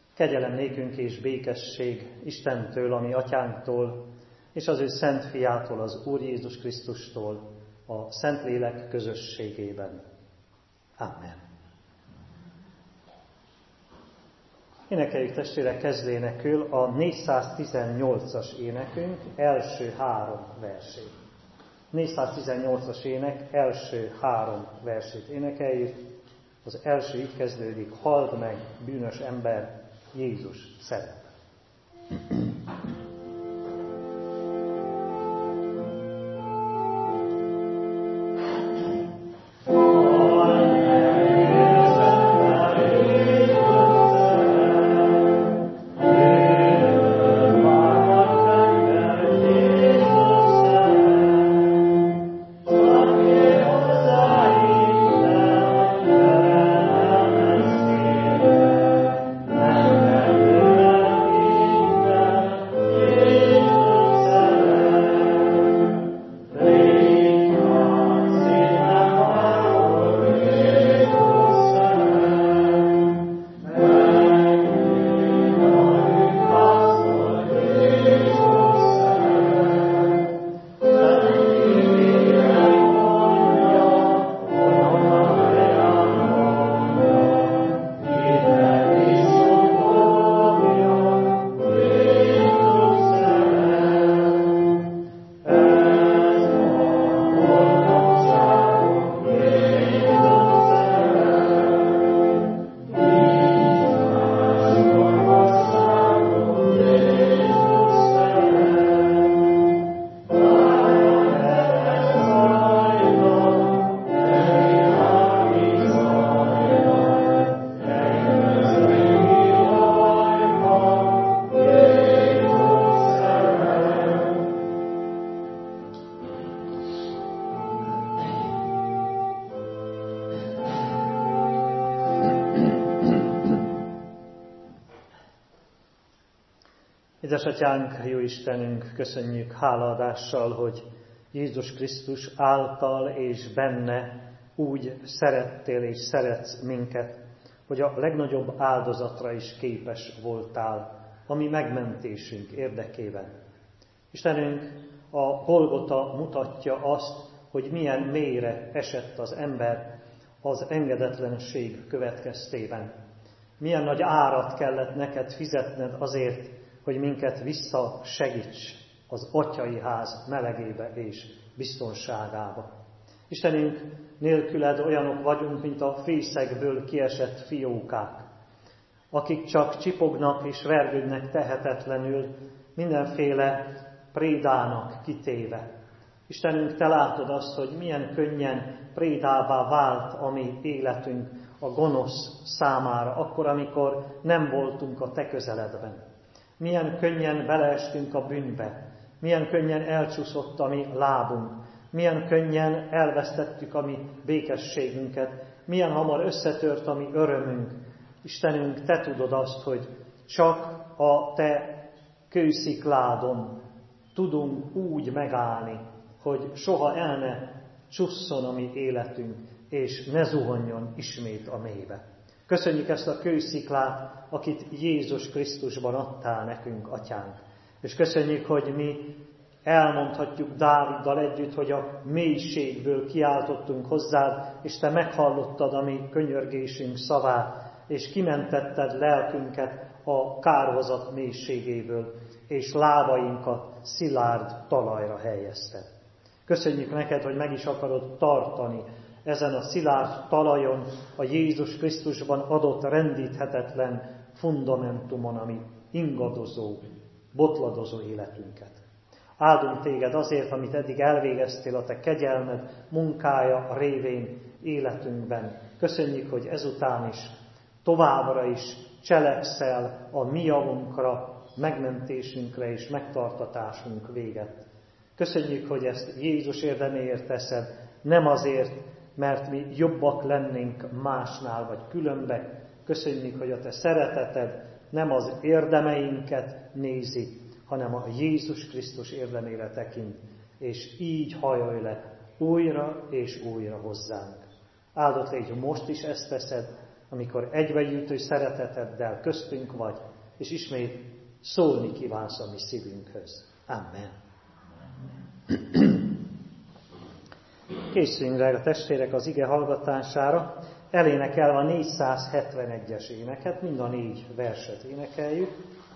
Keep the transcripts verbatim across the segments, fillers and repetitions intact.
Kegyelem nékünk és békesség Istentől, a mi atyánktól, és az ő szent fiától, az Úr Jézus Krisztustól, a Szentlélek közösségében. Amen. Énekeljük, testvérek, kezdénekül a négyszáztizennyolcas énekünk első három versét. négyszáztizennyolcas ének első három versét énekeljük. Az első így kezdődik: halld meg, bűnös ember, Jézus szeret. Édesatyánk, jó Istenünk, köszönjük hálaadással, hogy Jézus Krisztus által és benne úgy szerettél és szeretsz minket, hogy a legnagyobb áldozatra is képes voltál, a mi megmentésünk érdekében. Istenünk, a Golgota mutatja azt, hogy milyen mélyre esett az ember az engedetlenség következtében. Milyen nagy árat kellett neked fizetned azért, hogy minket visszasegíts az atyai ház melegébe és biztonságába. Istenünk, nélküled olyanok vagyunk, mint a fészekből kiesett fiókák, akik csak csipognak és vergődnek tehetetlenül, mindenféle prédának kitéve. Istenünk, te látod azt, hogy milyen könnyen prédává vált a mi életünk a gonosz számára, akkor, amikor nem voltunk a te közeledben. Milyen könnyen beleestünk a bűnbe, milyen könnyen elcsúszott a mi lábunk, milyen könnyen elvesztettük a mi békességünket, milyen hamar összetört a mi örömünk. Istenünk, te tudod azt, hogy csak a te kőszikládon tudunk úgy megállni, hogy soha el ne csusszon a mi életünk, és ne zuhanjon ismét a mélybe. Köszönjük ezt a kősziklát, akit Jézus Krisztusban adtál nekünk, Atyánk. És köszönjük, hogy mi elmondhatjuk Dáviddal együtt, hogy a mélységből kiáltottunk hozzád, és te meghallottad a mi könyörgésünk szavát, és kimentetted lelkünket a kárhozat mélységéből, és lábainkat szilárd talajra helyezted. Köszönjük neked, hogy meg is akarod tartani ezen a szilárd talajon, a Jézus Krisztusban adott rendíthetetlen fundamentumon, ami ingadozó, botladozó életünket. Áldunk téged azért, amit eddig elvégeztél a te kegyelmed munkája révén életünkben. Köszönjük, hogy ezután is, továbbra is cselekszel a mi javunkra, megmentésünkre és megtartatásunk véget. Köszönjük, hogy ezt Jézus érdeméért teszed, nem azért, mert mi jobbak lennénk másnál vagy különbe. Köszönjük, hogy a te szereteted nem az érdemeinket nézi, hanem a Jézus Krisztus érdemére tekint, és így hajolj le újra és újra hozzánk. Áldott légy, most is ezt teszed, amikor egybegyűjtő szereteteddel köztünk vagy, és ismét szólni kívánsz a mi szívünkhöz. Amen. Készüljünk rá a testvérek az ige hallgatására. Elénekelve a négyszázhetvenegyes éneket, mind a négy verset énekeljük.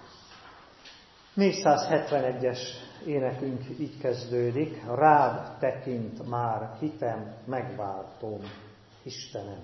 négyszázhetvenegyes énekünk így kezdődik: rád tekint már hitem, megváltom, Istenem.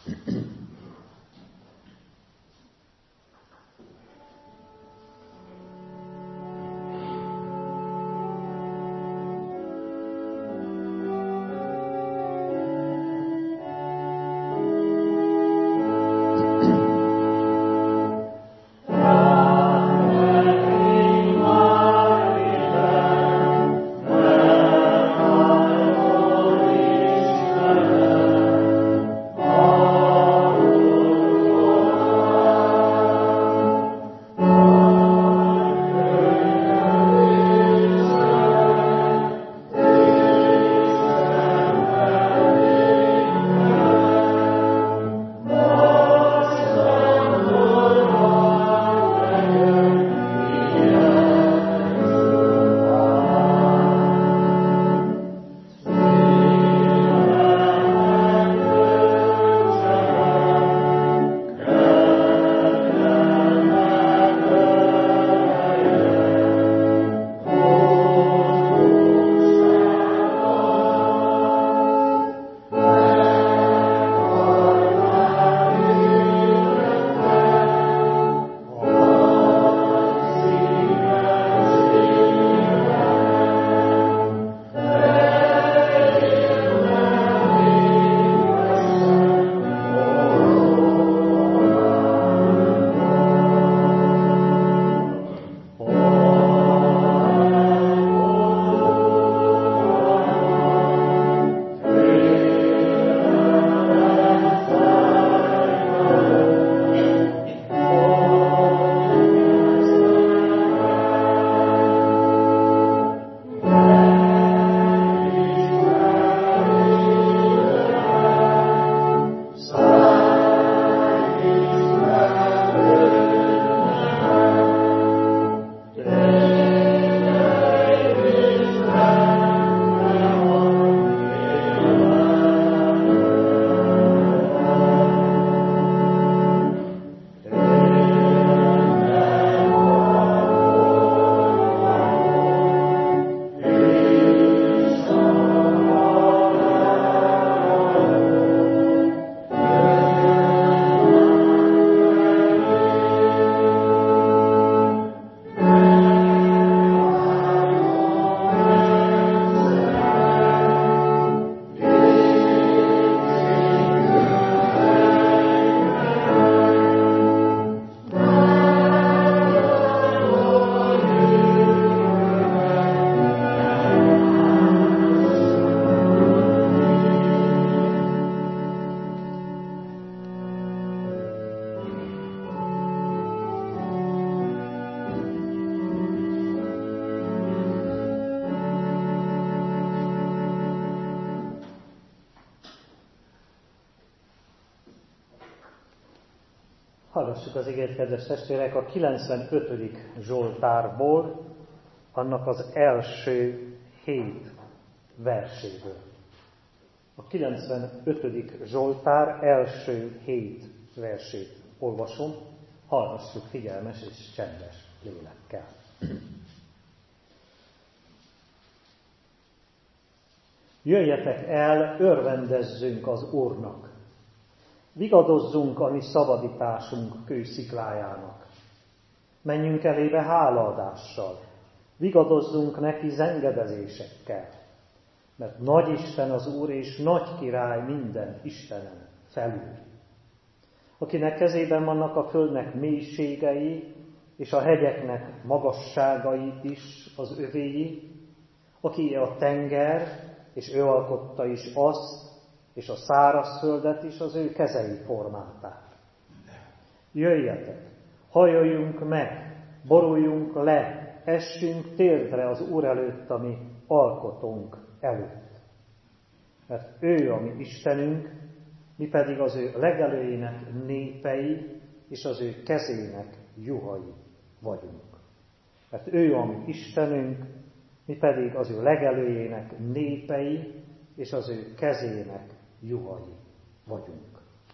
Hallgassuk az igét, kedves testvérek, a kilencvenötödik Zsoltárból, annak az első hét verséből. A kilencvenötödik Zsoltár első hét versét olvasom, hallgassuk figyelmes és csendes lélekkel. Jöjjetek el, örvendezzünk az Úrnak! Vigadozzunk a mi szabadításunk kősziklájának. Menjünk elébe hálaadással, vigadozzunk neki zengedezésekkel, mert nagy Isten az Úr és nagy király minden Istenen felül. Akinek kezében vannak a földnek mélységei, és a hegyeknek magasságai is az övéi, aki a tenger, és ő alkotta is azt, és a szárazföldet is az ő kezei formálták. Jöjjetek, hajoljunk meg, boruljunk le, essünk térdre az Úr előtt, a mi alkotónk előtt. Mert ő a mi Istenünk, mi pedig az ő legelőjének népei, és az ő kezének juhai vagyunk. Mert ő a mi Istenünk, mi pedig az ő legelőjének népei, és az ő kezének juhai vagyunk.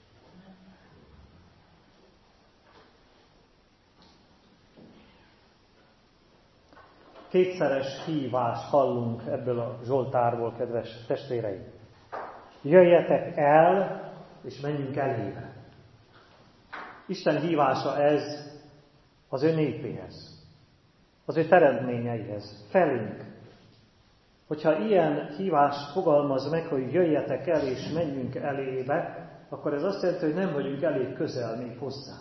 Kétszeres hívást hallunk ebből a Zsoltárból, kedves testvéreim. Jöjjetek el, és menjünk elébe. Isten hívása ez az ő népéhez, az ő teremtményeihez, felénk. Hogyha ilyen hívást fogalmaz meg, hogy jöjjetek el, és menjünk elébe, akkor ez azt jelenti, hogy nem vagyunk elég közel még hozzá.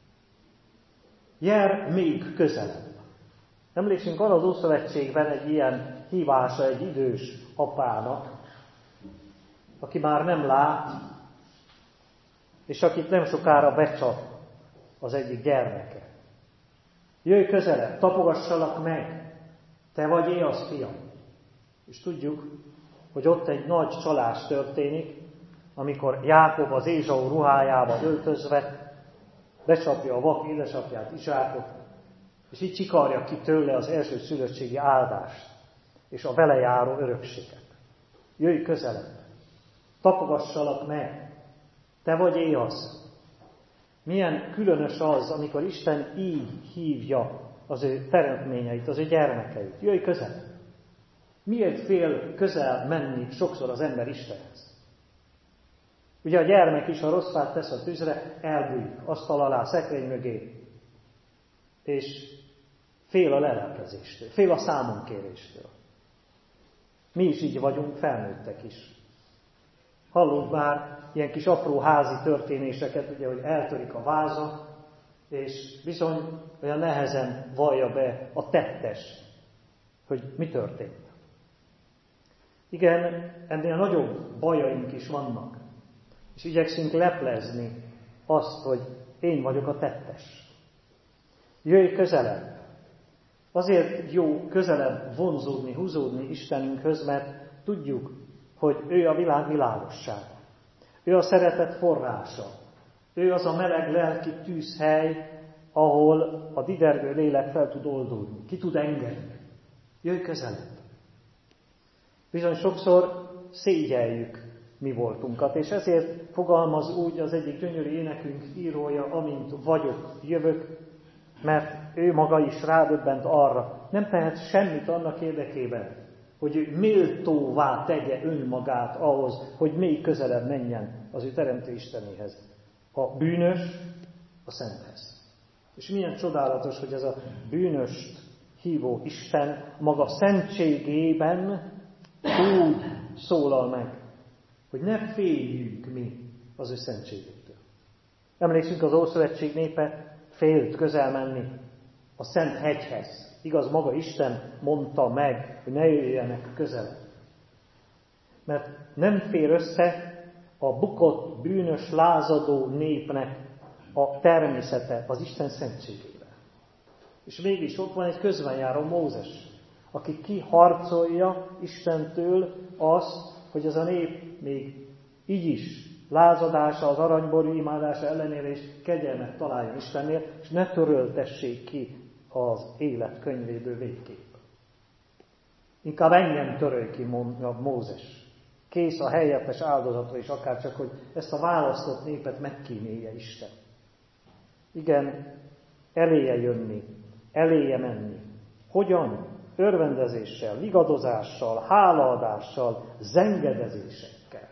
Jár még közelebb. Emlékszünk, van az Ószövetségben egy ilyen hívása egy idős apának, aki már nem lát, és akit nem sokára becsap az egyik gyermeke. Jöjj közelebb, tapogassalak meg, te vagy Éasz fiam. És tudjuk, hogy ott egy nagy csalás történik, amikor Jákob az Ézsau ruhájába öltözve becsapja a vak édesapját, Izsákot, és így csikarja ki tőle az első szülöttségi áldást, és a vele járó örökséget. Jöjj közelebb, tapogassalak meg, te vagy Éasz. Milyen különös az, amikor Isten így hívja az ő teremtményeit, az ő gyermekeit. Jöjj közelebb. Miért fél közel menni sokszor az ember Istenhez? Ugye a gyermek is, ha rossz fát tesz a tűzre, elbújik, asztal alá, szekrény mögé, és fél a lelelkezéstől, fél a számonkéréstől. Mi is így vagyunk, felnőttek is. Hallunk már ilyen kis apró házi történéseket, ugye, hogy eltörik a váza, és bizony olyan nehezen vallja be a tettes, hogy mi történt. Igen, ennél nagyobb bajaink is vannak, és igyekszünk leplezni azt, hogy én vagyok a tettes. Jöjj közelebb! Azért jó közelebb vonzódni, húzódni Istenünkhöz, mert tudjuk, hogy ő a világ világossága. Ő a szeretet forrása. Ő az a meleg lelki tűzhely, ahol a didergő lélek fel tud oldódni, ki tud engedni. Jöjj közelebb! Bizony sokszor szégyeljük mi voltunkat, és ezért fogalmaz úgy az egyik gyönyörű énekünk írója, amint vagyok, jövök, mert ő maga is rádöbbent arra, nem tehet semmit annak érdekében, hogy ő méltóvá tegye önmagát ahhoz, hogy még közelebb menjen az ő teremtő Istenéhez. A bűnös a Szenthez. És milyen csodálatos, hogy ez a bűnöst hívó Isten maga szentségében úgy szólal meg, hogy ne féljünk mi az ő szentségétől. Emlékszünk, az Ószövetség népe félt közel menni a Szent hegyhez. Igaz, maga Isten mondta meg, hogy ne jöjjenek közel. Mert nem fér össze a bukott, bűnös, lázadó népnek a természete az Isten szentségével. És mégis ott van egy közbenjáró Mózes, aki kiharcolja Istentől azt, hogy ez a nép még így is lázadása, az aranyború imádása ellenére is kegyelmet találjon Istennél, és ne töröltessék ki az élet könyvéből végképp. Inkább engem törölj ki, mondja Mózes. Kész a helyettes áldozatra is, akár csak, hogy ezt a választott népet megkímélje Isten. Igen, eléje jönni, eléje menni. Hogyan? Örvendezéssel, vigadozással, hálaadással, zengedezésekkel.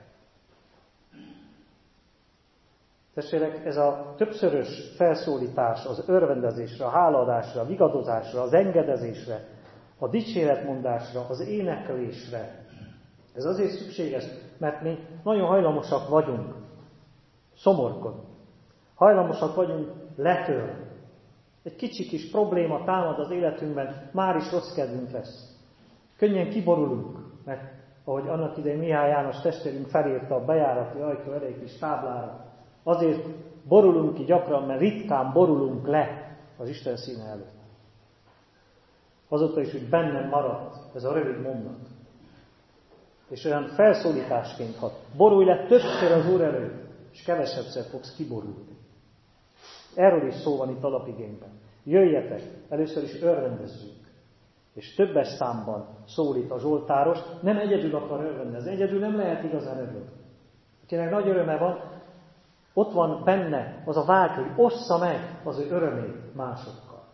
Testvérek, ez a többszörös felszólítás az örvendezésre, a hálaadásra, a vigadozásra, az engedezésre, a dicséretmondásra, az éneklésre. Ez azért szükséges, mert mi nagyon hajlamosak vagyunk szomorkodni. Hajlamosak vagyunk letörni. Egy kicsi kis probléma támad az életünkben, már is rossz kedvünk lesz. Könnyen kiborulunk, mert ahogy annak idején Mihály János testvérünk felírta a bejárati ajtó elé kis táblára, azért borulunk ki gyakran, mert ritkán borulunk le az Isten színe előtt. Azóta is úgy bennem maradt ez a rövid mondat. És olyan felszólításként hat. Borulj le többször az Úr előtt. és kevesebbszer fogsz kiborulni. Erről is szó van itt alapigényben. Jöjjetek, először is örvendezzünk. És többes számban szólít a zsoltáros, nem egyedül akar örvendezni, egyedül nem lehet igazán örülni. Akinek nagy öröme van, ott van benne az a vágy, hogy ossza meg az ő örömét másokkal.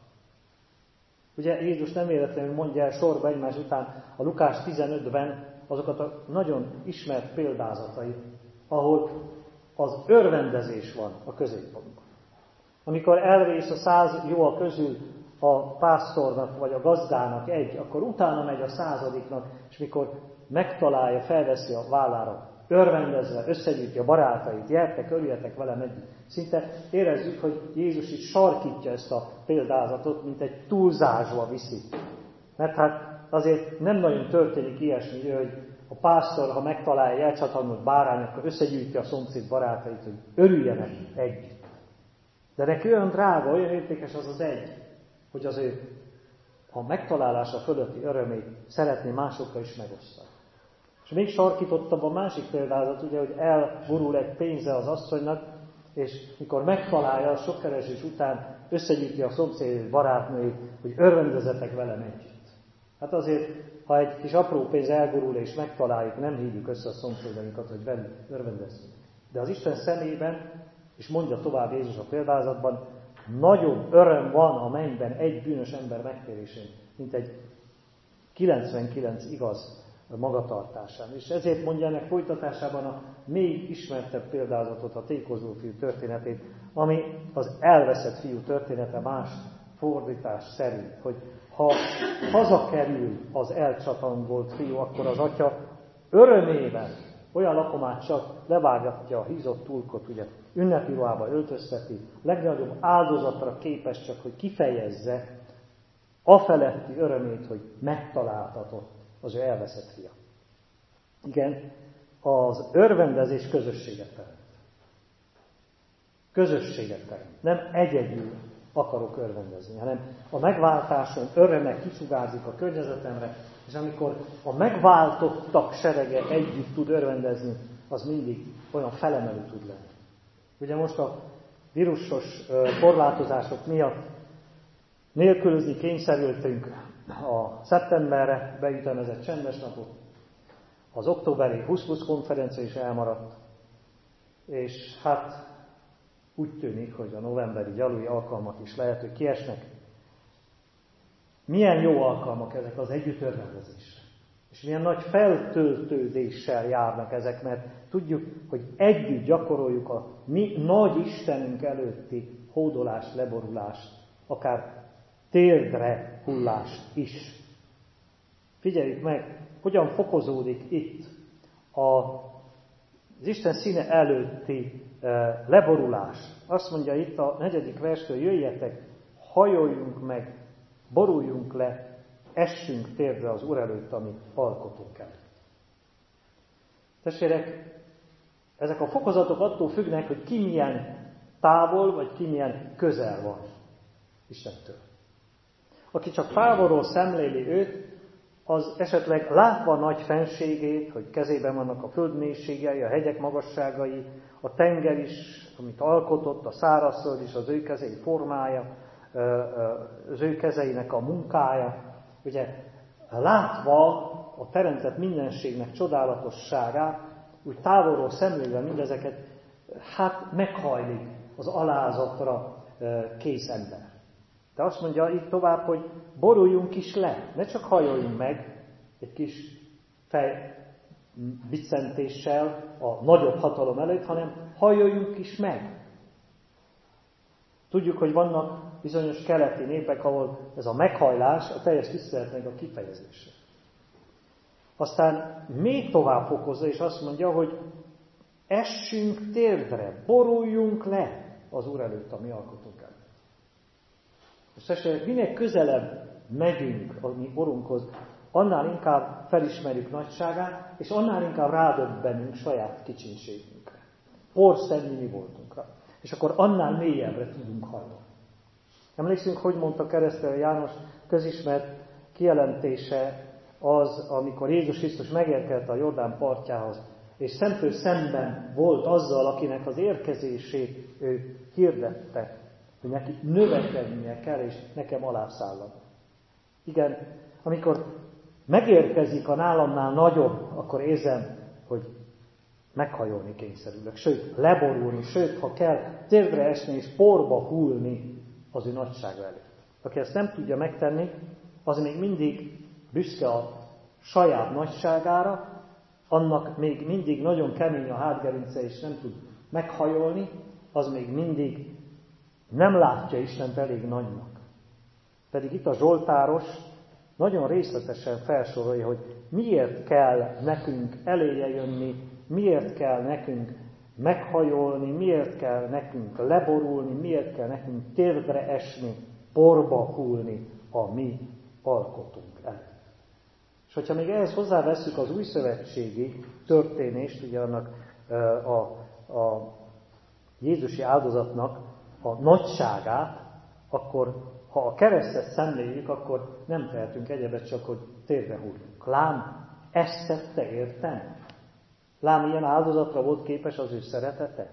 Ugye Jézus nem véletlenül mondja el sorba egymás után a Lukás tizenötben azokat a nagyon ismert példázatait, ahol az örvendezés van a középpontban. Amikor elvész a száz juha közül a pásztornak vagy a gazdának egy, akkor utána megy a századiknak, és mikor megtalálja, felveszi a vállára, örvendezve, összegyűjti a barátait, gyertek, örüljetek velem együtt. Szinte érezzük, hogy Jézus itt sarkítja ezt a példázatot, mint egy túlzásba viszi. Mert hát azért nem nagyon történik ilyesmi, hogy a pásztor, ha megtalálja egy elcsatornult bárány, akkor összegyűjti a szomszéd barátait, hogy örüljenek együtt. De neki olyan drága, olyan értékes az az egy, hogy az ő a megtalálása fölötti örömét szeretné másokkal is megosztani. És még sarkítottabb a másik példázat, ugye, hogy elborul egy pénze az asszonynak, és mikor megtalálja, sok keresés után összegyűjti a szomszéd barátnőit, hogy örvendezetek velem együtt. Hát azért, ha egy kis apró pénz elborul és megtaláljuk, nem hívjuk össze a szomszédainkat, hogy velük örvendezzünk. De az Isten szemében, és mondja tovább Jézus a példázatban, nagyobb öröm van a mennyben egy bűnös ember megtérésén, mint egy kilencvenkilenc igaz magatartásán. És ezért mondja ennek folytatásában a még ismertebb példázatot, a tékozó fiú történetét, ami az elveszett fiú története más fordítás szerint, hogy ha hazakerül az elcsatangolt fiú, akkor az atya örömében olyan lakomát csak levágatja a hízott tulkot, ugye ünnepi ruhába öltözteti, legnagyobb áldozatra képes csak, hogy kifejezze afeletti örömét, hogy megtaláltatott az ő elveszett fia. Igen, az örvendezés közösséget teremt. Közösséget teremt. Nem egyedül akarok örvendezni, hanem a megváltáson öröme kisugárzik a környezetemre, és amikor a megváltottak serege együtt tud örvendezni, az mindig olyan felemelő tud lenni. Ugye most a vírusos korlátozások miatt nélkülözni kényszerültünk a szeptemberre beütemezett csendes napot, az októberi húsz húsz konferencia is elmaradt, és hát úgy tűnik, hogy a novemberi gyalui alkalmak is lehet, hogy kiesnek. Milyen jó alkalmak ezek az együttörvendezésre. És milyen nagy feltöltődéssel járnak ezek, mert tudjuk, hogy együtt gyakoroljuk a mi nagy Istenünk előtti hódolást, leborulást, akár térdre hullást is. Figyeljük meg, hogyan fokozódik itt a, az Isten színe előtti e, leborulás. Azt mondja itt a negyedik verstől, jöjjetek, hajoljunk meg, boruljunk le, essünk térdre az Úr előtt, ami alkotunk el. Testvérek, ezek a fokozatok attól függnek, hogy ki milyen távol, vagy ki milyen közel van Istentől. Aki csak távolról szemléli őt, az esetleg látva a nagy fenségét, hogy kezében vannak a föld mélységei, a hegyek magasságai, a tenger is, amit alkotott, a szárazföld is, az ő kezei formája, az ő kezeinek a munkája. Ugye látva a teremtett mindenségnek csodálatosságát, úgy távolról szemlélve mindezeket, hát meghajlik az alázatra kész ember. De azt mondja itt tovább, hogy boruljunk is le, ne csak hajoljunk meg egy kis fejbiccentéssel a nagyobb hatalom előtt, hanem hajoljunk is meg. Tudjuk, hogy vannak bizonyos keleti népek, ahol ez a meghajlás a teljes tiszteletnek a kifejezése. Aztán még tovább fokozza, és azt mondja, hogy essünk térdre, boruljunk le az Úr előtt, a mi alkotunk előtt. És testvérek, minél közelebb megyünk a mi Urunkhoz, annál inkább felismerjük nagyságát, és annál inkább rádöbbenünk saját kicsinségünkre. Porszemnyi mi voltunkra. És akkor annál mélyebbre tudunk hajlani. Emlékszünk, hogy mondta keresztelő János közismert kijelentése az, amikor Jézus Krisztus megérkezett a Jordán partjához, és szemtől szemben volt azzal, akinek az érkezését ő hirdette, hogy neki növekednie kell, és nekem alászállad. Igen, amikor megérkezik a nálamnál nagyobb, akkor érzem, hogy meghajolni kényszerülök, sőt, leborulni, sőt, ha kell, térdre esni és porba hullni az ő nagysága előtt. Aki ezt nem tudja megtenni, az még mindig büszke a saját nagyságára, annak még mindig nagyon kemény a hátgerince, és nem tud meghajolni, az még mindig nem látja Istent elég nagynak. Pedig itt a Zsoltáros nagyon részletesen felsorolja, hogy miért kell nekünk eléje jönni, miért kell nekünk meghajolni, miért kell nekünk leborulni, miért kell nekünk térdre esni, porba hullni a mi alkotunk előtt. És hogyha még ehhez hozzáveszünk az újszövetségi történést, ugye annak a, a Jézusi áldozatnak a nagyságát, akkor ha a keresztet szemléljük, akkor nem tehetünk egyebet, csak hogy térdre hullunk. Lám, ezt tette értem? Lám, ilyen áldozatra volt képes az ő szeretete?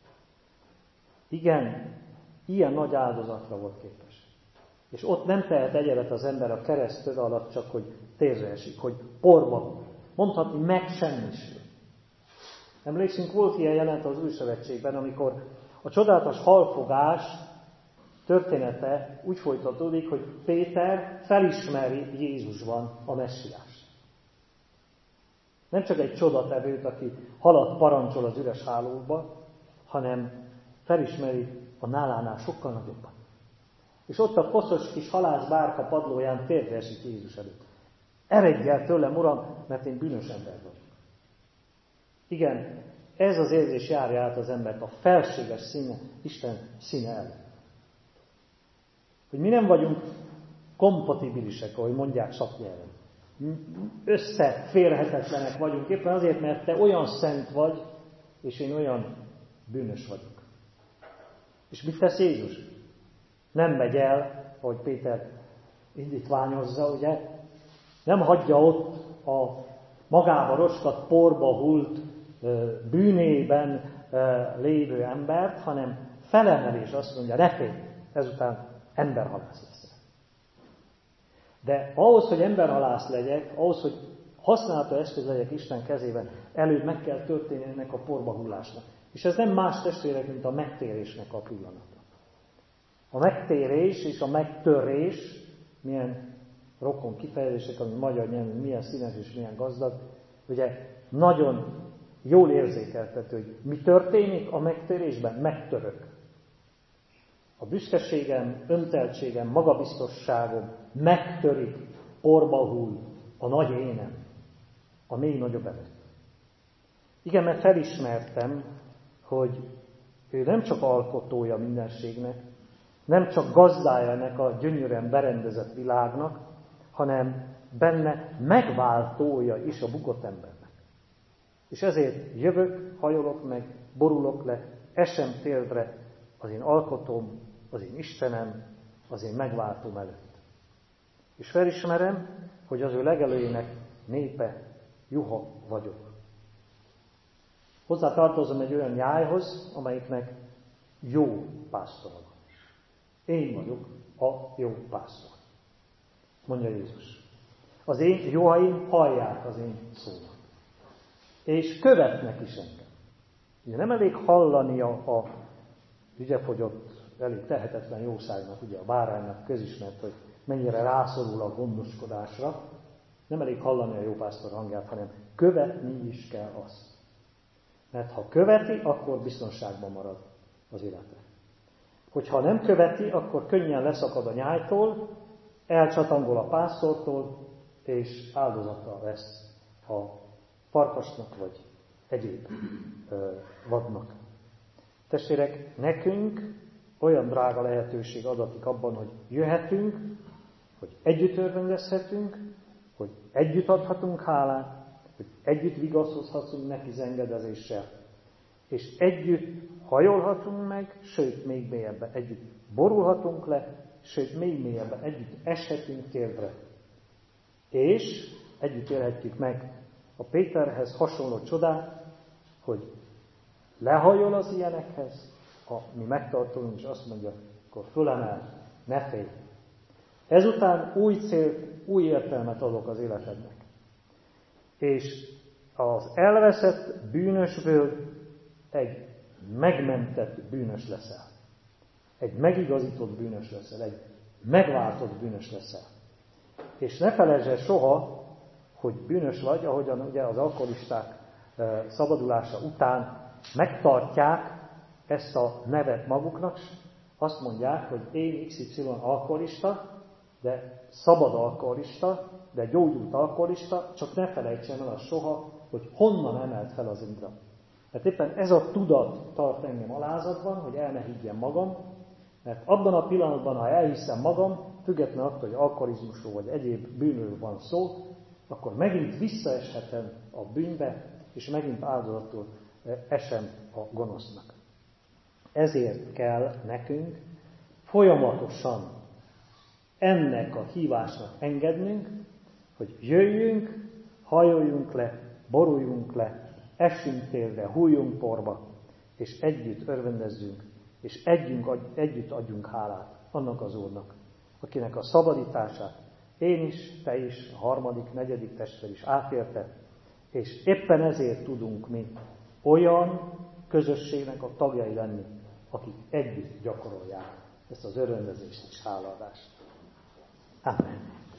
Igen, ilyen nagy áldozatra volt képes. És ott nem tehet egyebet az ember a kereszt töve alatt, csak hogy térdre esik, hogy porba, mondhatni megsemmisül. Emlékszünk, volt ilyen jelent az Új Szövetségben, amikor a csodálatos halfogás története úgy folytatódik, hogy Péter felismeri Jézusban a messiást. Nem csak egy csodatevőt, aki halat parancsol az üres hálóba, hanem felismeri a nálánál sokkal nagyobban. És ott a koszos kis halász bárka padlóján térdre esik Jézus előtt. Eredj el tőlem, Uram, mert én bűnös ember vagyok. Igen, ez az érzés járja át az embert, a felséges színe, Isten színe előtt. Hogy mi nem vagyunk kompatibilisek, ahogy mondják szaknyelven. Összeférhetetlenek vagyunk, éppen azért, mert te olyan szent vagy, és én olyan bűnös vagyok. És mit tesz Jézus? Nem megy el, ahogy Péter indítványozza, ugye? Nem hagyja ott a magába roskat, porba hult, bűnében lévő embert, hanem felemel és azt mondja, ne félj, ezután emberhalász lesz. De ahhoz, hogy emberhalász legyek, ahhoz, hogy használható eszköz legyek Isten kezében, előbb meg kell történni ennek a porba hullásnak. És ez nem más testvérek, mint a megtérésnek a pillanata. A megtérés és a megtörés, milyen rokon kifejezések, ami magyar nyelvű, milyen színes és milyen gazdag, ugye nagyon jól érzékeltető, hogy mi történik a megtérésben? Megtörök. A büszkeségem, önteltségem, magabiztosságom megtörik, porba hull a nagy énem, a még nagyobb előtt. Igen, mert felismertem, hogy ő nem csak alkotója mindenségnek, nem csak gazdája ennek a gyönyörűen berendezett világnak, hanem benne megváltója is a bukott embernek. És ezért jövök, hajolok meg, borulok le, esem térdre az én alkotóm, az én Istenem, az én megváltóm előtt. És felismerem, hogy az ő legelőjének népe, juha vagyok. Hozzá tartozom egy olyan nyájhoz, amelyiknek jó pásztora van. Én vagyok a jó pásztor, mondja Jézus. Az én juhaim hallják az én szómat. És követnek is engem. Ugye nem elég hallani a, a ügyefogyott, elég tehetetlen jószágnak, ugye a báránynak közismert, hogy mennyire rászorul a gondoskodásra. Nem elég hallani a jópásztor hangját, hanem követni is kell azt. Mert ha követi, akkor biztonságban marad az élete. Hogyha nem követi, akkor könnyen leszakad a nyájtól, elcsatangol a pásztortól, és áldozata lesz a farkasnak, vagy egyéb ö, vadnak. Testvérek, nekünk olyan drága lehetőség adatik abban, hogy jöhetünk, hogy együtt örvendezhetünk, hogy együtt adhatunk hálát, hogy együtt vigaszozhatunk neki zengedezéssel, és együtt hajolhatunk meg, sőt, még mélyebben együtt borulhatunk le, sőt, még mélyebben együtt eshetünk térdre. És együtt élhetjük meg a Péterhez hasonló csodát, hogy lehajol az ilyenekhez, a mi megtartónk, és azt mondja, akkor fölemel, ne félj. Ezután új célt, új értelmet adok az életednek. És az elveszett bűnösből egy megmentett bűnös leszel. Egy megigazított bűnös leszel, egy megváltott bűnös leszel. És ne felejtsd el soha, hogy bűnös vagy, ahogyan ugye az alkoholisták szabadulása után megtartják ezt a nevet maguknak, azt mondják, hogy én iksz ipszilon alkoholista, de szabad alkoholista, de gyógyult alkoholista, csak ne felejtsem el azt soha, hogy honnan emelt fel az indra. Mert éppen ez a tudat tart engem alázatban, hogy el ne higgyem magam, mert abban a pillanatban, ha elhiszem magam, függetlenül attól, hogy alkoholizmusról vagy egyéb bűnről van szó, akkor megint visszaeshetem a bűnbe, és megint áldozatul esem a gonosznak. Ezért kell nekünk folyamatosan ennek a hívásnak engednünk, hogy jöjjünk, hajoljunk le, boruljunk le, essünk térre, hújjunk porba, és együtt örvendezzünk, és együtt, együtt adjunk hálát annak az Úrnak, akinek a szabadítását én is, te is, a harmadik, negyedik testvér is átélte, és éppen ezért tudunk mi olyan közösségnek a tagjai lenni, akik együtt gyakorolják ezt az örvendezést és hálaadást. Amen.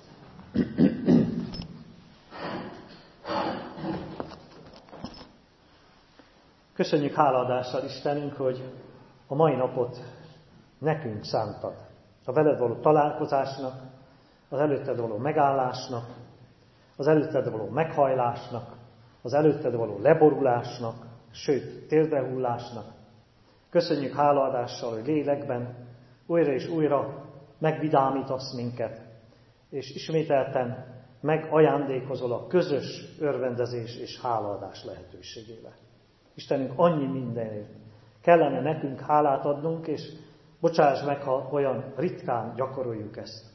Köszönjük hálaadással Istenünk, hogy a mai napot nekünk szántad. A veled való találkozásnak, az előtted való megállásnak, az előtted való meghajlásnak, az előtted való leborulásnak, sőt, térdehullásnak. Köszönjük hálaadással, hogy lélekben újra és újra megvidámítasz minket, és ismételten megajándékozol a közös örvendezés és hálaadás lehetőségével. Istenünk, annyi mindenért kellene nekünk hálát adnunk, és bocsáss meg, ha olyan ritkán gyakoroljuk ezt.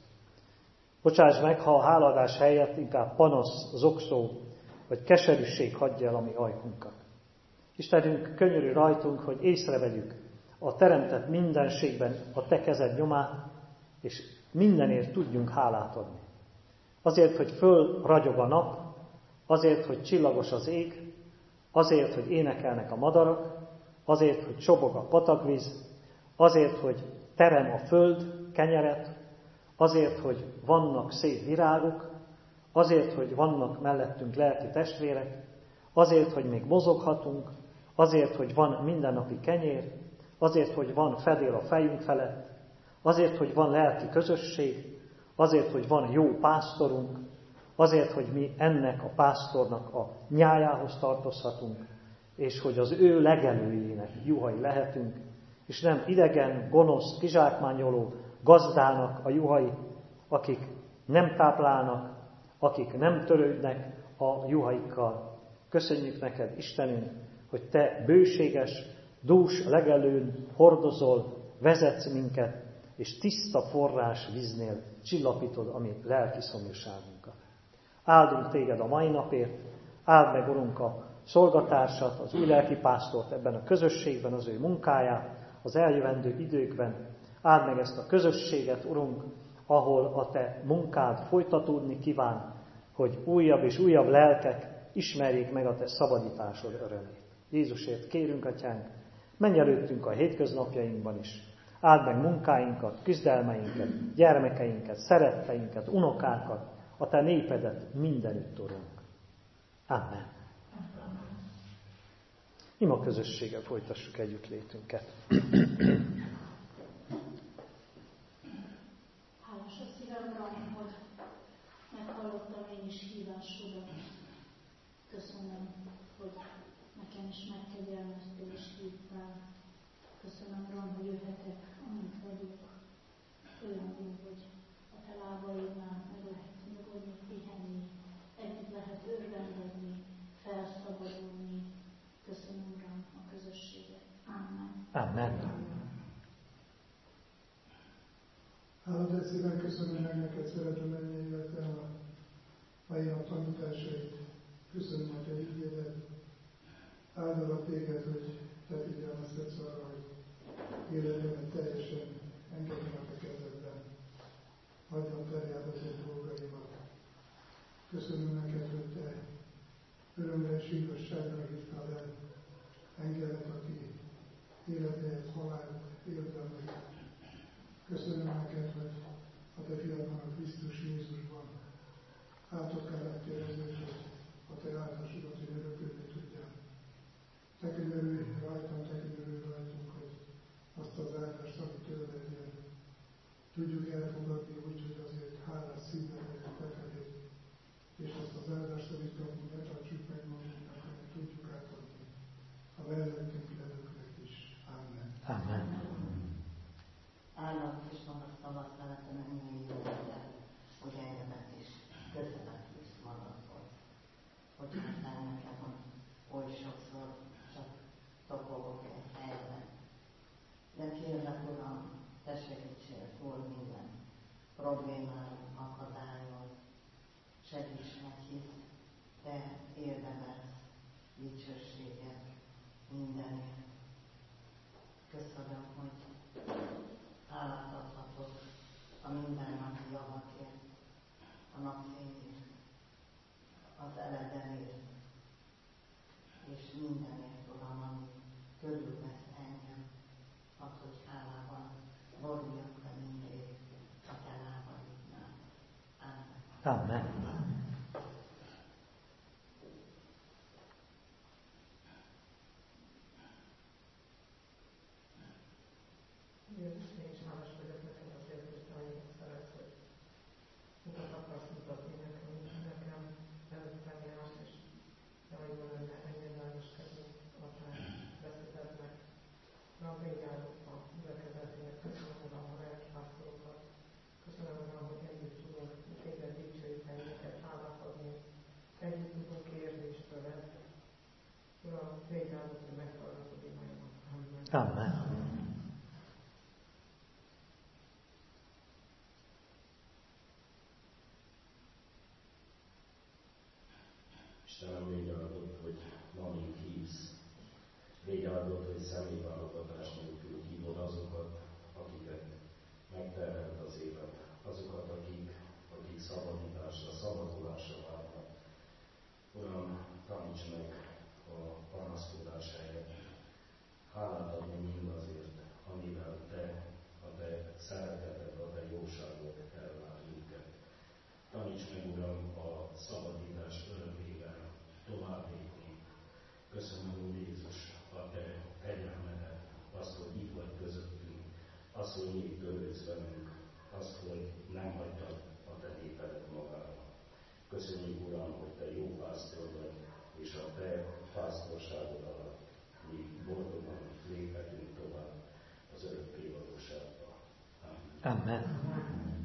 Bocsáss meg, ha a hálaadás helyett inkább panasz, zokszó vagy keserűség hagyja el a mi ajkunkat. Istenünk, könyörű rajtunk, hogy észrevegyük a teremtett mindenségben a te kezed nyomát, és mindenért tudjunk hálát adni. Azért, hogy föl ragyog a nap, azért, hogy csillagos az ég, azért, hogy énekelnek a madarak, azért, hogy csobog a patakvíz, azért, hogy terem a föld kenyeret, azért, hogy vannak szép virágok, azért, hogy vannak mellettünk lelki testvérek, azért, hogy még mozoghatunk, azért, hogy van mindennapi kenyér, azért, hogy van fedél a fejünk felett, azért, hogy van lelki közösség, azért, hogy van jó pásztorunk, azért, hogy mi ennek a pásztornak a nyájához tartozhatunk, és hogy az ő legelőjének juhai lehetünk, és nem idegen, gonosz, kizsákmányoló gazdának a juhai, akik nem táplálnak, akik nem törődnek a juhaikkal. Köszönjük neked, Istenünk, hogy te bőséges, dús legelőn hordozol, vezetsz minket, és tiszta forrás víznél csillapítod a mi lelki szomjúságunkat. Áldunk téged a mai napért, áld meg, Urunk, a szolgatársat, az új lelkipásztort ebben a közösségben, az ő munkáját, az eljövendő időkben. Áld meg ezt a közösséget, Urunk, ahol a te munkád folytatódni kíván, hogy újabb és újabb lelkek ismerjék meg a te szabadításod örömét. Jézusért kérünk, Atyánk, menj előttünk a hétköznapjainkban is. Áld meg munkáinkat, küzdelmeinket, gyermekeinket, szeretteinket, unokákat, a te népedet mindenütt, Urunk. Amen. Ima közösséggel folytassuk együttlétünket. Hálás a szívemre, hogy meghallottam én is hívásodat. Köszönöm, hogy nekem is megkegyelmeztél és hívtál. Köszönöm, Uram, hogy jöhetek, amint vagyok. Olyan jó, hogy a te lábaidnál meg lehet nyugodni, pihenni, együtt lehet örvendezni, felszabadulni. Köszönöm, Uram, a közösséget. Amen. Amen. Háladás szépen köszönöm meg neked, szeretem menni, illetve a mai nap tanításait. Köszönöm a te ügyédet. Áldalak téged, hogy te figyelmeztetsz arra, hogy életemet teljesen engedjem a te kezedben. Hagyjam terjelhetett dolgaimat. Köszönöm neked, hogy te örömre és igazságra hívtál el engemet, aki életéhez halált érdemli. Köszönöm neked, hogy a te fiadban, a Krisztus Jézusban átok kellett érezned, hogy a te áldásodat, hogy örökölni tudjál. Te könyörülj rajtam, te könyörülj rajtunk, hogy azt az áldást, amit tőled jön, tudjuk elfogadni úgy, hogy azért hálás szívvel megyünk befelé, és azt az áldást, amit kapunk, ne tartsuk meg magunknak, hanem tudjuk átadni a mellettünk levőknek is. Amen. Amen. Áldott és magasztalak veletem ennyi jó legyen, hogy engemet is közelet visz magadhoz. Hogy aztán nekem, hogy oly sokszor csak topogok egy helyben. De kérlek, Uram, te segítsél túl minden problémán, akadályon. Segíts meg, hisz te érdemelsz dicsőséget mindenért. Köszönöm, hogy hálát adhatok a mindennapi javakért, a napfényért, az eledemért, és mindenért, Uram, ami körülvesz engem, az, hogy hálában boruljak le mindig a te lábaidnál. Amen. Amen. Jézus, én is hálás vagyok neked azért, hogy te annyira szeretsz, hogy utat akarsz mutatni nekem, nekem előttem jársz, és te vagy velem engedelmeskedni a te beszédednek. Uram, végigállott a gyülekezetének, köszönöm, Uram, a lelkipásztorokat. Köszönöm, Uram, hogy együtt tudunk téged dicsőíteni, neked hálát adni. Együtt tudunk érni is tőled. Uram, végigállott, hogy meghallgatod imányomat. Amen. Amen. Istenem, végigáldott, hogy ma még hívsz. Végigáldott, hogy személyválogatás nélkül hívod azokat, akiket megterhelt az élet. Azokat, akik, akik szabadításra, szabadulásra várnak. Uram, taníts meg a panaszkodás helyett. Hálát adni mindazért, amivel te, a te szereteted, a te jóságod elvár minket. Taníts meg, Uram, a szabadítás örömével tovább lépni. Köszönöm, Úr Jézus, a te kegyelmedet, azt, hogy itt vagy közöttünk, azt, hogy még törődsz velünk, azt, hogy nem hagytad a te népedet magára. Köszönjük, Uram, hogy te jó pásztor vagy, és a te pásztorságod alatt mi boldogan léphetünk tovább az örökké valóságba. Amen. Amen.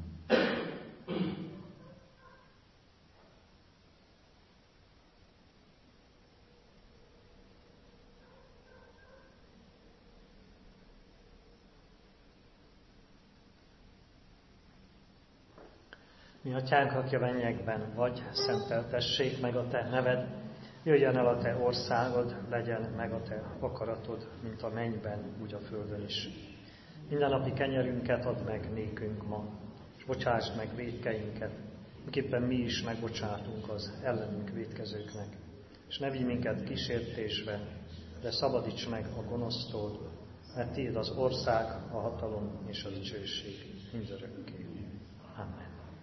Mi atyánk, aki a mennyekben vagy, szenteltessék meg a te neved, jöjjön el a te országod, legyen meg a te akaratod, mint a mennyben, úgy a földön is. Mindennapi kenyerünket add meg nékünk ma, és bocsásd meg vétkeinket, miképpen mi is megbocsátunk az ellenünk vétkezőknek. És ne vigy minket kísértésbe, de szabadíts meg a gonosztól, mert tiéd az ország, a hatalom és a dicsőség mindörökké. Amen.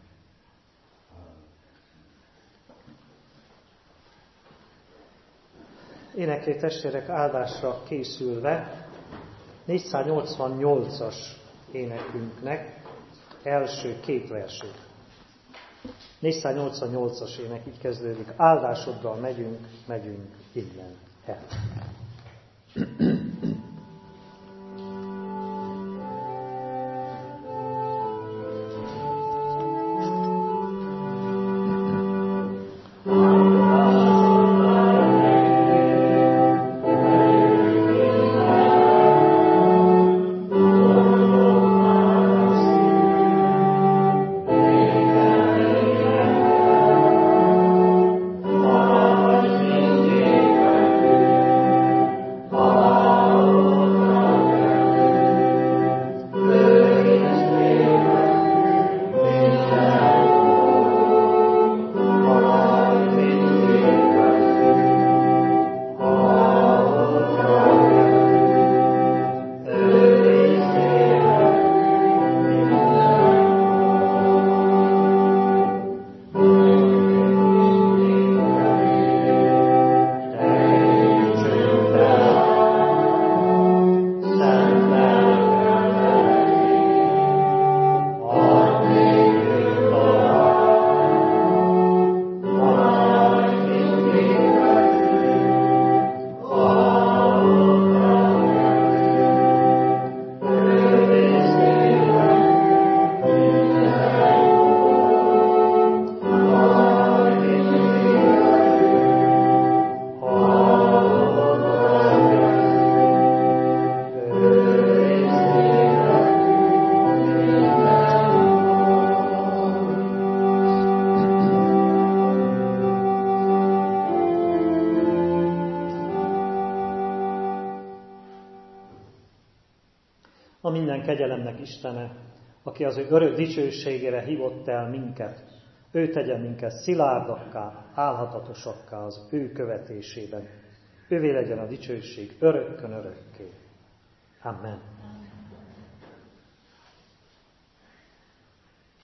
Éneklő testvérek, áldásra készülve négyszáznyolcvannyolcas énekünknek első két versét. négyszáznyolcvannyolcas ének így kezdődik: áldásoddal megyünk, megyünk innen el. Amen. A minden kegyelemnek Istene, aki az ő örök dicsőségére hívott el minket, ő tegye minket szilárdakká, állhatatosakká az ő követésében. Ővé legyen a dicsőség örökkön örökké. Amen.